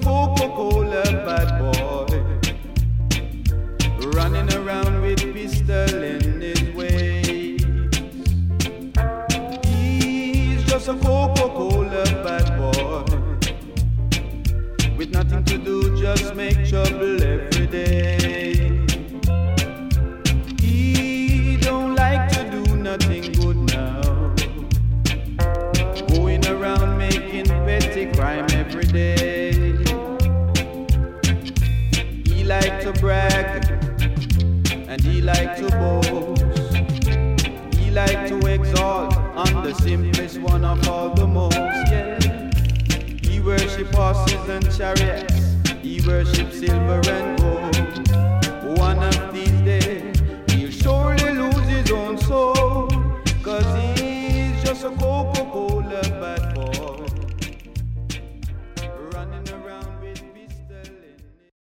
Coca-Cola bad boy, running around with pistol in his waist. He's just a Coca-Cola bad boy, with nothing to do, just make trouble every day. He don't like to do nothing good now, going around making petty crime every day. He like to brag and he like to boast. He like to exalt on the simplest one of all the most. Yeah. He worship horses and chariots. He worship silver and